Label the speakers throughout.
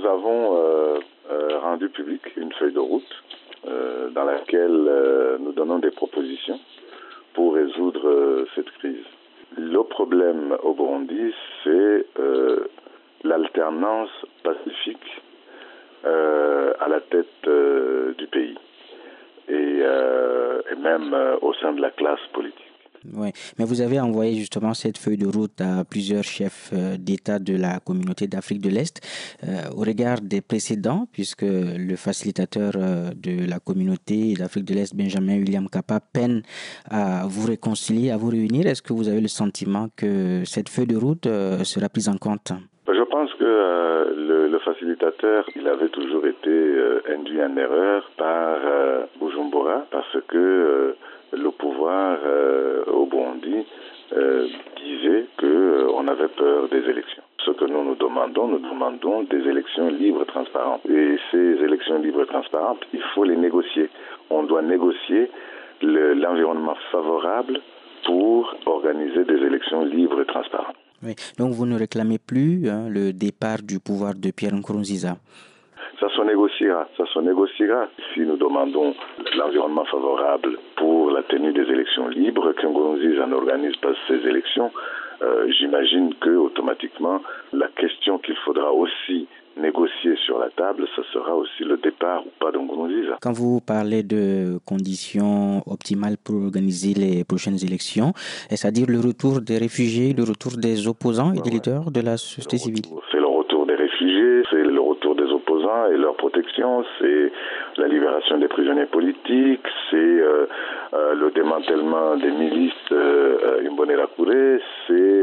Speaker 1: avons rendu public une feuille de route dans laquelle nous donnons des propositions pour résoudre cette crise. Le problème au Burundi, c'est l'alternance pacifique à la tête du pays et même au sein de la classe politique.
Speaker 2: Oui, mais vous avez envoyé justement cette feuille de route à plusieurs chefs d'État de la communauté d'Afrique de l'Est au regard des précédents, puisque le facilitateur de la communauté d'Afrique de l'Est, Benjamin William Kappa, peine à vous réconcilier, à vous réunir. Est-ce que vous avez le sentiment que cette feuille de route sera prise en compte?
Speaker 1: Je pense que le facilitateur, il avait toujours été induit en erreur par Bujumbura, parce que le pouvoir au Burundi disait qu'on avait peur des élections. Ce que nous demandons des élections libres et transparentes. Et ces élections libres et transparentes, il faut les négocier. On doit négocier l'environnement favorable pour organiser des élections libres et transparentes.
Speaker 2: Oui. Donc vous ne réclamez plus le départ du pouvoir de Pierre Nkurunziza?
Speaker 1: Ça se négociera. Si nous demandons l'environnement favorable pour la tenue des élections libres, que Nkurunziza n'organise pas ces élections, j'imagine que automatiquement la question qu'il faudra aussi négocier sur la table, ce sera aussi le départ ou pas de Nkurunziza.
Speaker 2: Quand vous parlez de conditions optimales pour organiser les prochaines élections, c'est-à-dire le retour des réfugiés, le retour des opposants et des leaders de la société civile?
Speaker 1: C'est le retour des réfugiés, c'est le retour des opposants et leur protection, c'est la libération des prisonniers politiques, c'est le démantèlement des milices Imbonerakure, c'est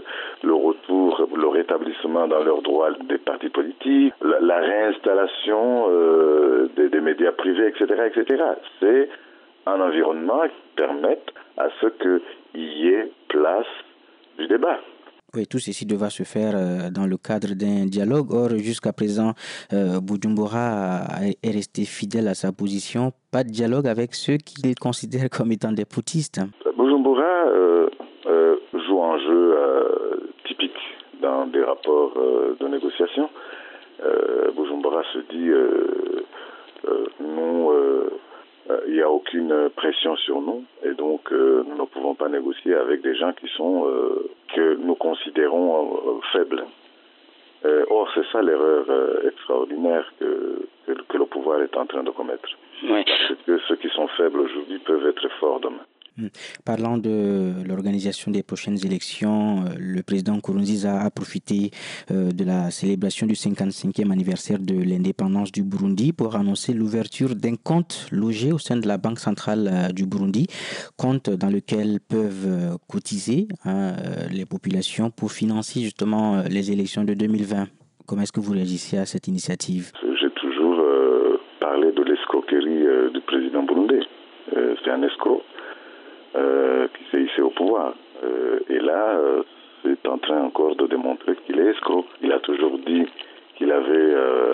Speaker 1: le rétablissement dans leurs droits des partis politiques, la réinstallation des médias privés, etc. C'est un environnement qui permette à ce qu'il y ait place du débat.
Speaker 2: Oui, tout ceci devra se faire dans le cadre d'un dialogue. Or, jusqu'à présent, Bujumbura est resté fidèle à sa position. Pas de dialogue avec ceux qu'il considère comme étant des putschistes.
Speaker 1: Bujumbura joue un jeu typique dans des rapports de négociation. Bujumbura se dit nous, il n'y a aucune pression sur nous et donc nous ne pouvons pas négocier avec des gens qui sont que nous considérons faibles. Or, c'est ça l'erreur extraordinaire que le pouvoir est en train de commettre.
Speaker 2: Oui.
Speaker 1: Parce que ceux qui sont faibles aujourd'hui peuvent être forts demain.
Speaker 2: Parlant de l'organisation des prochaines élections, le président Nkurunziza a profité de la célébration du 55e anniversaire de l'indépendance du Burundi pour annoncer l'ouverture d'un compte logé au sein de la Banque centrale du Burundi, compte dans lequel peuvent cotiser les populations pour financer justement les élections de 2020. Comment est-ce que vous réagissez à cette initiative?
Speaker 1: J'ai toujours parlé de l'escroquerie du président burundais. C'est un escroc. Qui s'est hissé au pouvoir. Et là, c'est en train encore de démontrer qu'il est escroc. Il a toujours dit qu'il avait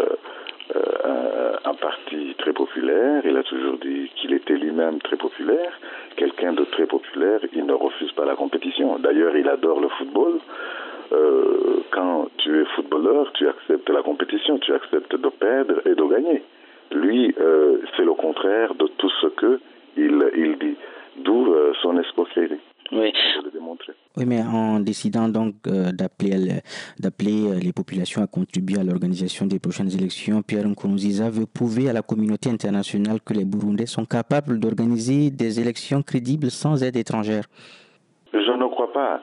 Speaker 1: un parti très populaire. Il a toujours dit qu'il était lui-même très populaire. Quelqu'un de très populaire, il ne refuse pas la compétition. D'ailleurs, il adore le football. Quand tu es footballeur, tu acceptes la compétition, tu acceptes de perdre et de gagner. Lui, c'est le contraire de tout ce qu'il dit. D'où son escroquerie.
Speaker 2: Oui.
Speaker 1: Je le démontrer.
Speaker 2: Oui, mais en décidant donc d'appeler les populations à contribuer à l'organisation des prochaines élections, Pierre Nkurunziza veut prouver à la communauté internationale que les Burundais sont capables d'organiser des élections crédibles sans aide étrangère.
Speaker 1: Je ne crois pas.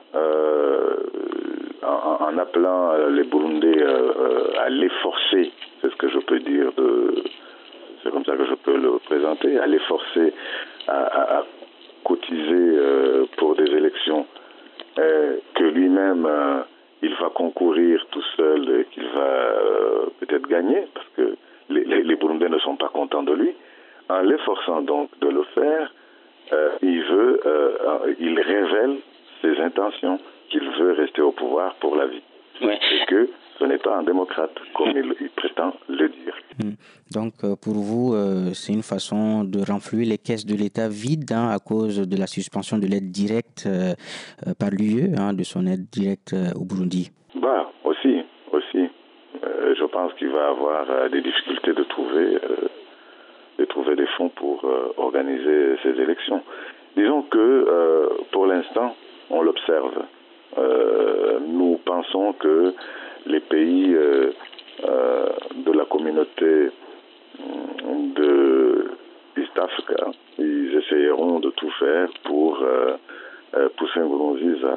Speaker 1: En appelant les Burundais à les forcer, c'est ce que je peux dire, c'est comme ça que je peux le présenter, à les forcer à cotiser pour des élections que lui-même il va concourir tout seul et qu'il va peut-être gagner parce que les Burundais ne sont pas contents de lui. En l'efforçant donc de le faire, il révèle ses intentions, qu'il veut rester au pouvoir pour la vie.
Speaker 2: Ouais.
Speaker 1: Et que ce n'est pas un démocrate, comme il prétend le dire.
Speaker 2: Donc, pour vous, c'est une façon de renflouer les caisses de l'État vides à cause de la suspension de l'aide directe par l'UE, de son aide directe au Burundi.
Speaker 1: Aussi. Je pense qu'il va avoir des difficultés de trouver des fonds pour organiser ces élections. Disons que pour l'instant, on l'observe. Nous pensons que les pays de la communauté de East Africa, ils essayeront de tout faire pour pousser Nkurunziza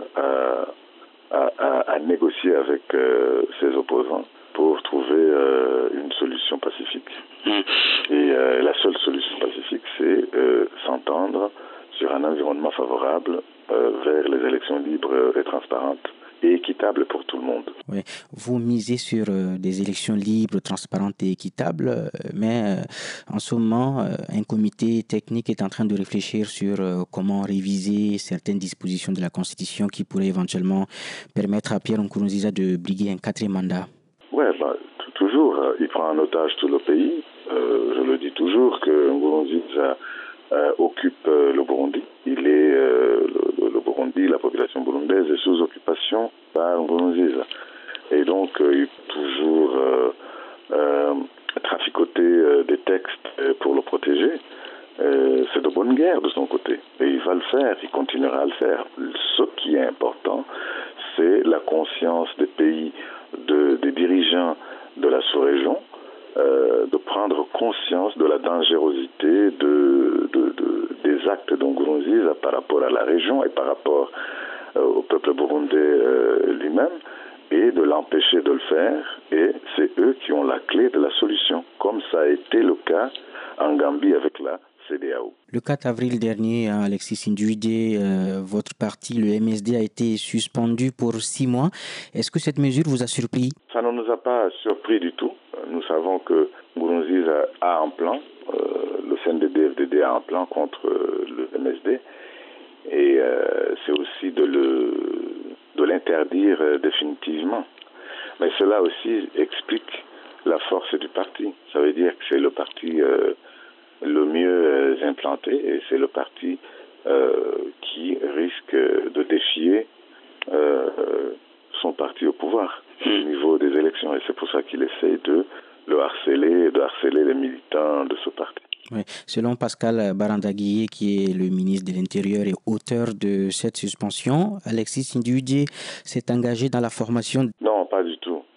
Speaker 1: à négocier avec ses opposants pour trouver une solution pacifique. Et la seule solution pacifique, c'est s'entendre sur un environnement favorable vers les élections libres et transparentes et équitables pour tout le monde.
Speaker 2: Oui. Vous misez sur des élections libres, transparentes et équitables, mais en ce moment, un comité technique est en train de réfléchir sur comment réviser certaines dispositions de la Constitution qui pourraient éventuellement permettre à Pierre Nkurunziza de briguer un 4e mandat.
Speaker 1: Oui, toujours, il prend en otage tout le pays. Je le dis toujours que Nkurunziza occupe le Burundi. Il est le Burundi, la population burundaise est sous occupation par Nkurunziza. Et donc, il peut toujours traficoter des textes pour le protéger. C'est de bonne guerre de son côté. Et il va le faire, il continuera à le faire. Ce qui est important, c'est la conscience des pays, des dirigeants de la sous-région, de prendre conscience de la dangerosité des actes de Nkurunziza par rapport à la région et par rapport au peuple burundais lui-même, et de l'empêcher de le faire. Et c'est eux qui ont la clé de la solution, comme ça a été le cas en Gambie avec la CEDEAO.
Speaker 2: Le 4 avril dernier, Alexis Sinduide, votre parti, le MSD, a été suspendu pour 6 mois. Est-ce que cette mesure vous a surpris?
Speaker 1: Ça ne nous a pas surpris du tout. Nous savons que Nkurunziza a un plan, le CNDD-FDD a un plan contre le MSD, et c'est aussi de l'interdire définitivement. Mais cela aussi explique la force du parti. Ça veut dire que c'est le parti le mieux implanté, et c'est le parti qui risque de défier son parti au pouvoir au niveau des élections. Et c'est pour ça qu'il essaie de harceler les militants de ce parti.
Speaker 2: Oui. Selon Pascal Barandaguié, qui est le ministre de l'Intérieur et auteur de cette suspension, Alexis Sinduide s'est engagé dans la formation.
Speaker 1: Non, pas du tout.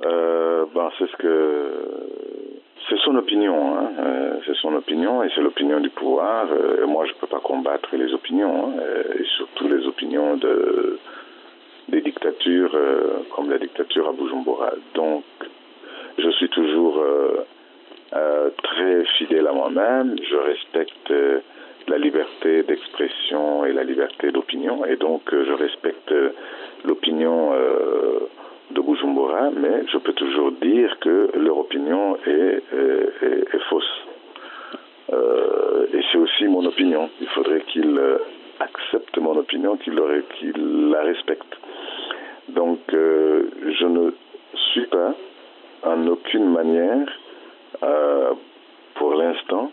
Speaker 1: C'est son opinion, hein. C'est son opinion et c'est l'opinion du pouvoir. Moi, je ne peux pas combattre les opinions, et surtout les opinions des dictatures comme la dictature à Bujumbura. Donc, je suis toujours très fidèle à moi-même. Je respecte la liberté d'expression et la liberté d'opinion, et donc je respecte l'opinion de Bujumbura, mais je peux toujours dire que leur opinion est fausse. Et c'est aussi mon opinion. Il faudrait qu'ils acceptent mon opinion, qu'ils la respectent. Donc, je ne suis pas en aucune manière, pour l'instant,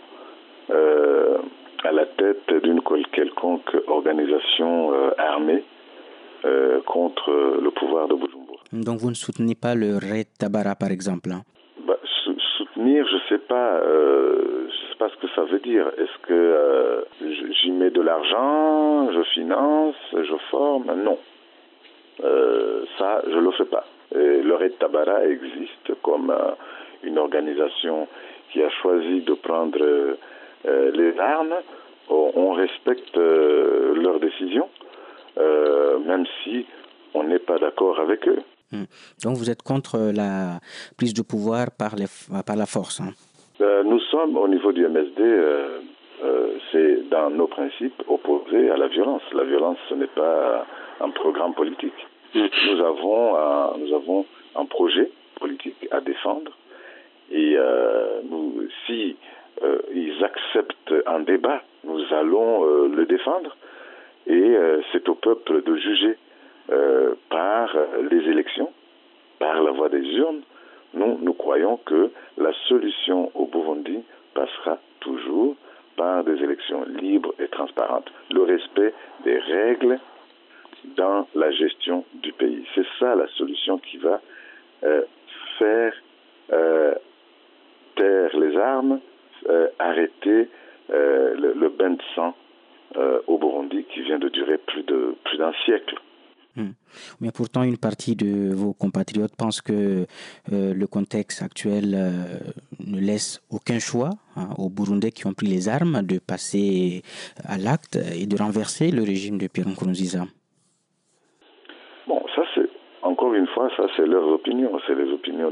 Speaker 1: à la tête d'une quelconque organisation armée contre le pouvoir de Bujumbura.
Speaker 2: Donc vous ne soutenez pas le Red Tabara, par exemple, hein?
Speaker 1: Soutenir, je sais pas ce que ça veut dire. Est-ce que j'y mets de l'argent, je finance, je forme? Non. Ça, je le fais pas. Et le Red Tabara existe comme une organisation qui a choisi de prendre les armes. On respecte leurs décisions, même si on n'est pas d'accord avec eux.
Speaker 2: Donc vous êtes contre la prise de pouvoir par la force, hein?
Speaker 1: Nous sommes au niveau du MSD, c'est dans nos principes opposés à la violence. La violence, ce n'est pas un programme politique. Nous avons un projet politique à défendre, et si ils acceptent un débat, nous allons le défendre, et c'est au peuple de juger par les élections, par la voie des urnes. Nous croyons que la solution au Burundi passera toujours par des élections libres et transparentes. Le respect des règles dans la gestion du pays. C'est ça la solution qui va faire taire les armes, arrêter le bain de sang au Burundi qui vient de durer plus d'un siècle.
Speaker 2: Mais pourtant, une partie de vos compatriotes pense que le contexte actuel ne laisse aucun choix aux Burundais qui ont pris les armes de passer à l'acte et de renverser le régime de Pierre Nkurunziza.
Speaker 1: Bon, ça c'est encore une fois, ça c'est leurs opinions, c'est les opinions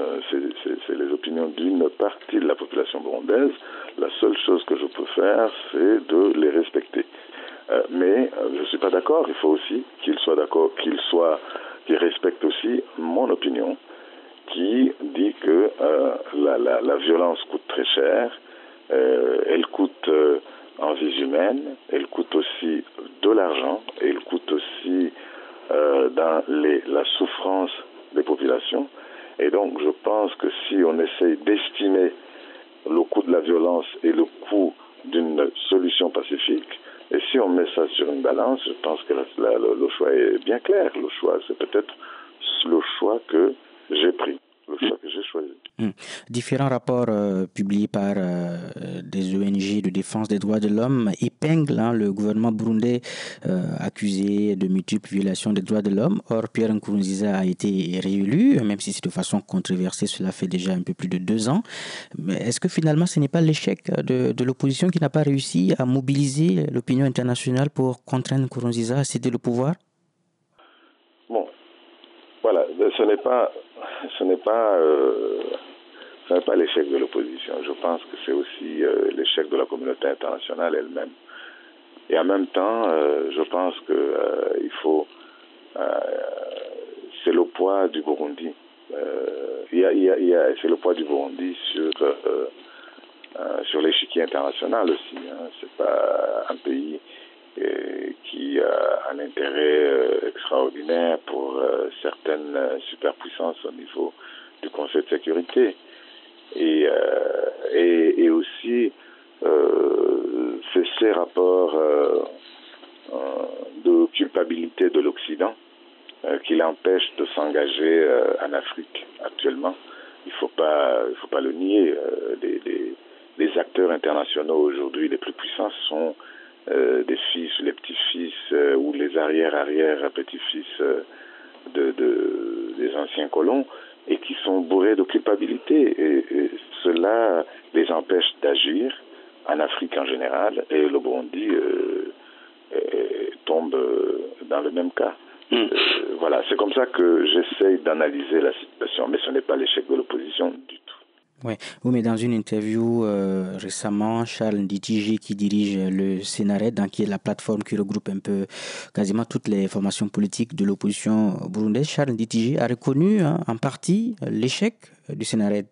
Speaker 1: d'une partie de la population burundaise. La seule chose que je peux faire, c'est de les respecter. Mais je ne suis pas d'accord. Il faut aussi qu'ils soient d'accord, qu'ils respectent aussi mon opinion, qui dit que la violence coûte très cher. Elle coûte en vies humaines, elle coûte aussi de l'argent, elle coûte aussi dans la souffrance des populations. Et donc, je pense que si on essaye d'estimer le coût de la violence et le coût d'une solution pacifique, et si on met ça sur une balance, je pense que le choix est bien clair. Le choix, c'est peut-être le choix que j'ai pris, le choix que j'ai choisi.
Speaker 2: Différents rapports publiés par des ONG de défense des droits de l'homme épinglent le gouvernement burundais accusé de multiples violations des droits de l'homme. Or, Pierre Nkurunziza a été réélu, même si c'est de façon controversée, cela fait déjà un peu plus de 2 ans. Mais est-ce que finalement, ce n'est pas l'échec de l'opposition qui n'a pas réussi à mobiliser l'opinion internationale pour contraindre Nkurunziza à céder le pouvoir?
Speaker 1: Bon, voilà, ce n'est pas l'échec de l'opposition. Je pense que c'est aussi l'échec de la communauté internationale elle-même. Et en même temps, je pense que c'est le poids du Burundi. C'est le poids du Burundi sur l'échiquier international aussi. C'est pas un pays qui a un intérêt extraordinaire pour certaines superpuissances au niveau du Conseil de sécurité. Et aussi c'est ces rapports de culpabilité de l'Occident qui l'empêchent de s'engager en Afrique actuellement. Il faut pas le nier. Les acteurs internationaux aujourd'hui les plus puissants sont des fils, les petits-fils ou les arrière-petits-fils des anciens colons et qui sont bourrés de culpabilité. Et cela les empêche d'agir en Afrique en général, et le Burundi tombe dans le même cas. Voilà, c'est comme ça que j'essaye d'analyser la situation, mais ce n'est pas l'échec de l'opposition du tout.
Speaker 2: Oui, mais dans une interview récemment, Charles Nditije, qui dirige le Sénared, qui est la plateforme qui regroupe un peu quasiment toutes les formations politiques de l'opposition burundaise, Charles Nditije a reconnu en partie l'échec du Sénared.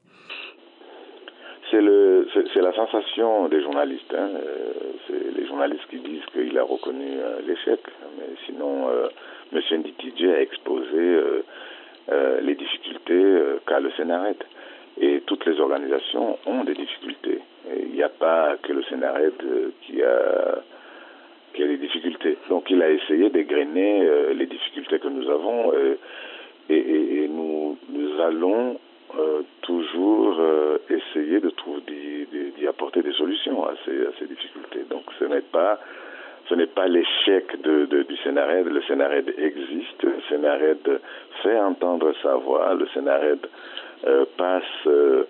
Speaker 1: C'est la sensation des journalistes. C'est les journalistes qui disent qu'il a reconnu l'échec. Mais sinon, M. Nditije a exposé les difficultés qu'a le Sénared. Et toutes les organisations ont des difficultés. Il n'y a pas que le Sénared qui a des difficultés. Donc il a essayé d'égrener les difficultés que nous avons et nous allons toujours essayer d'y apporter des solutions à ces difficultés. Donc ce n'est pas l'échec du Sénared. Le Sénared existe, le Sénared fait entendre sa voix, le Sénared passe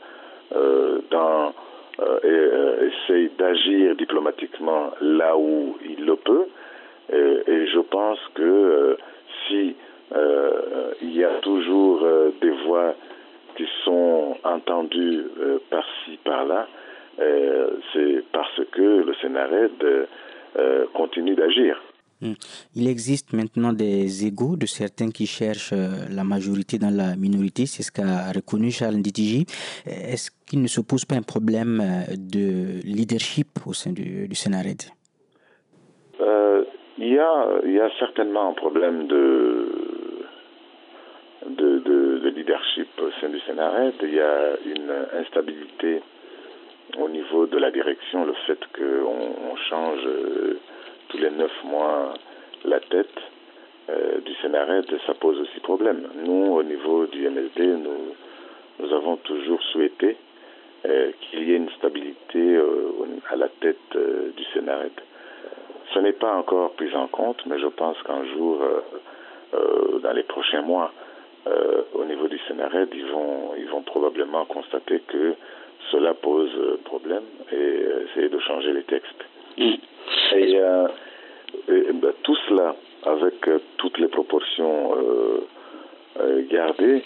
Speaker 1: essaye d'agir diplomatiquement là où il le peut, et je pense que si il y a toujours des voix qui sont entendues par-ci, par-là, c'est parce que le Sénared continue d'agir.
Speaker 2: Il existe maintenant des égos de certains qui cherchent la majorité dans la minorité, c'est ce qu'a reconnu Charles Nditije. Est-ce qu'il ne se pose pas un problème de leadership au sein du Sénared?
Speaker 1: Il y a certainement un problème de leadership au sein du Sénared. Il y a une instabilité au niveau de la direction, le fait qu'on change tous les 9 mois la tête du Sénared, ça pose aussi problème. Nous, au niveau du MSD, nous avons toujours souhaité qu'il y ait une stabilité à la tête du Sénarède. Ce n'est pas encore pris en compte, mais je pense qu'un jour, dans les prochains mois, au niveau du Sénarède, ils vont probablement constater que cela pose problème et essayer de changer les textes. Et tout cela, avec toutes les proportions gardées,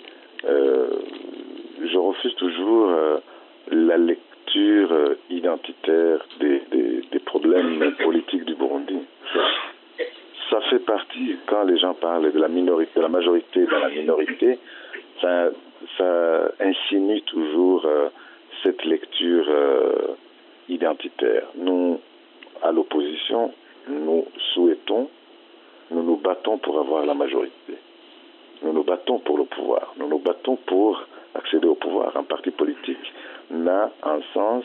Speaker 1: je refuse toujours la lecture identitaire des problèmes politiques du Burundi. Ça fait partie, quand les gens parlent de la minorité, de la majorité dans la minorité, ça insinue toujours cette lecture identitaire. Nous, à l'opposition, nous souhaitons, nous nous battons pour avoir la majorité. Nous nous battons pour le pouvoir. Nous nous battons pour accéder au pouvoir. Un parti politique n'a un sens,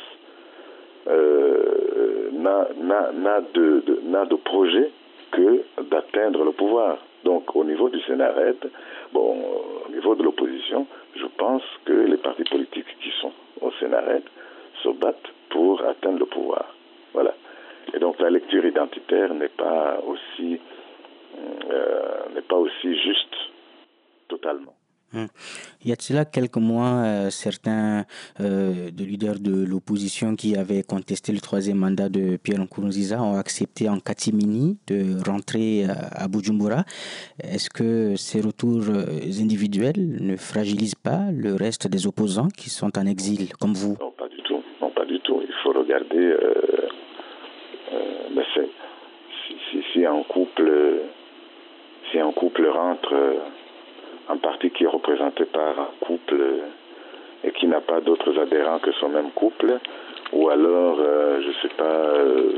Speaker 1: n'a de projet que d'atteindre le pouvoir. Donc au niveau du Sénarède, au niveau de l'opposition, je pense que les partis politiques qui sont au Sénarède se battent pour atteindre le pouvoir. Voilà. Et donc la lecture identitaire n'est pas aussi juste totalement.
Speaker 2: Il y a de cela quelques mois, certains de leaders de l'opposition qui avaient contesté le troisième mandat de Pierre Nkurunziza ont accepté en catimini de rentrer à Bujumbura. Est-ce que ces retours individuels ne fragilisent pas le reste des opposants qui sont en exil comme vous?
Speaker 1: Non, pas du tout. Non, pas du tout. Il faut regarder. Si un couple rentre. Un parti qui est représenté par un couple et qui n'a pas d'autres adhérents que son même couple, ou alors, je ne sais pas,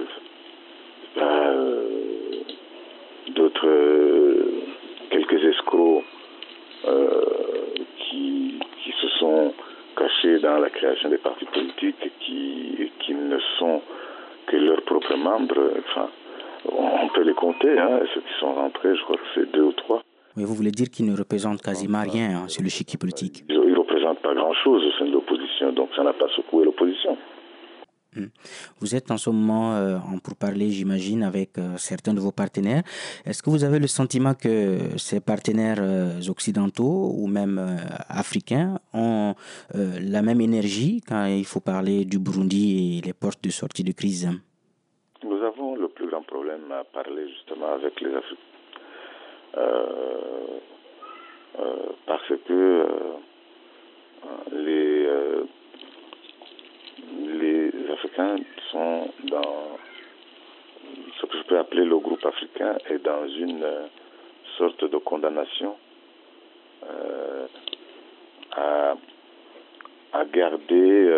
Speaker 1: quelques escrocs qui se sont cachés dans la création des partis politiques qui ne sont que leurs propres membres. Enfin, on peut les compter, ceux qui sont rentrés, je crois que c'est 2 ou 3.
Speaker 2: Mais vous voulez dire qu'ils ne représentent quasiment rien sur le chiquier politique?
Speaker 1: Ils ne représentent pas grand-chose au sein de l'opposition, donc ça n'a pas secoué l'opposition.
Speaker 2: Vous êtes en ce moment en pourparlers, j'imagine, avec certains de vos partenaires. Est-ce que vous avez le sentiment que ces partenaires occidentaux ou même africains ont la même énergie quand il faut parler du Burundi et les portes de sortie de crise?
Speaker 1: Nous avons le plus grand problème à parler justement avec les Africains. Parce que les Africains sont dans ce que je peux appeler le groupe africain est dans une sorte de condamnation à garder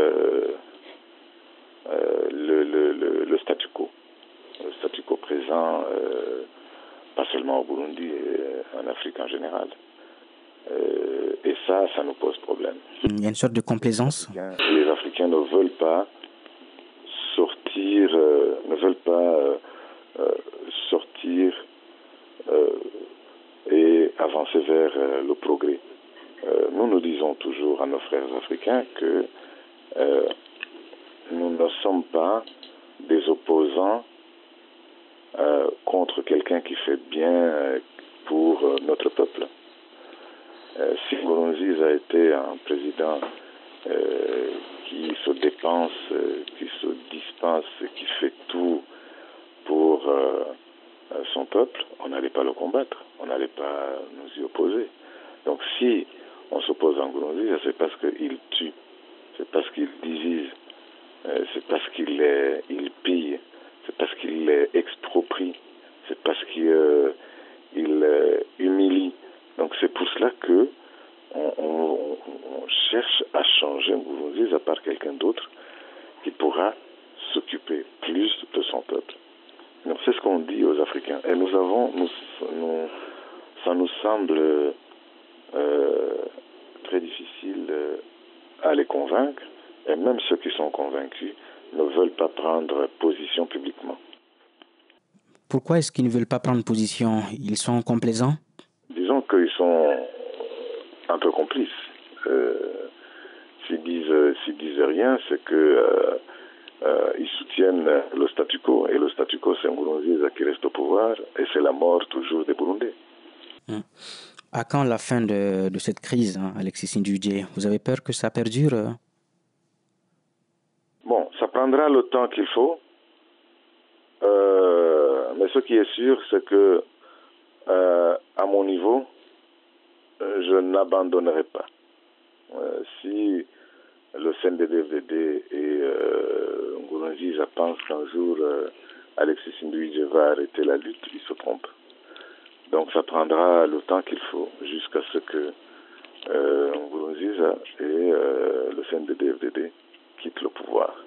Speaker 1: le statu quo. Le statu quo présent, pas seulement au Burundi, et en Afrique en général. Et ça nous pose problème.
Speaker 2: Il y a une sorte de complaisance.
Speaker 1: Les Africains ne veulent pas sortir, et avancer vers le progrès. Nous disons toujours à nos frères africains que nous ne sommes pas des opposants contre quelqu'un qui fait bien pour notre peuple. Si Nkurunziza a été un président qui se dépense, qui se dispense, qui fait tout pour son peuple, on n'allait pas le combattre, on n'allait pas nous y opposer. Donc si on s'oppose à Nkurunziza, c'est parce qu'il tue, c'est parce qu'il divise, c'est parce qu'il pille, c'est parce qu'il exproprie, c'est parce qu'il humilie. Donc c'est pour cela que on cherche à changer Nkurunziza par quelqu'un d'autre qui pourra s'occuper plus de son peuple. Donc c'est ce qu'on dit aux Africains. Et ça nous semble très difficile à les convaincre. Et même ceux qui sont convaincus ne veulent pas prendre position publiquement.
Speaker 2: Pourquoi est-ce qu'ils ne veulent pas prendre position? Ils sont complaisants?
Speaker 1: Disons qu'ils sont un peu complices. s'ils disent rien, c'est que ils soutiennent le statu quo. Et le statu quo, c'est Nkurunziza qui reste au pouvoir et c'est la mort toujours des Burundais.
Speaker 2: À quand la fin de cette crise, hein, Alexis Sindujé? Vous avez peur que ça perdure?
Speaker 1: Bon, ça prendra le temps qu'il faut. Mais ce qui est sûr, c'est que à mon niveau, je n'abandonnerai pas. Si le CNDD-FDD et Nkurunziza pensent qu'un jour Alexis Sindujé va arrêter la lutte, ils se trompent. Donc ça prendra le temps qu'il faut jusqu'à ce que Nkurunziza et le CNDD-FDD quittent le pouvoir.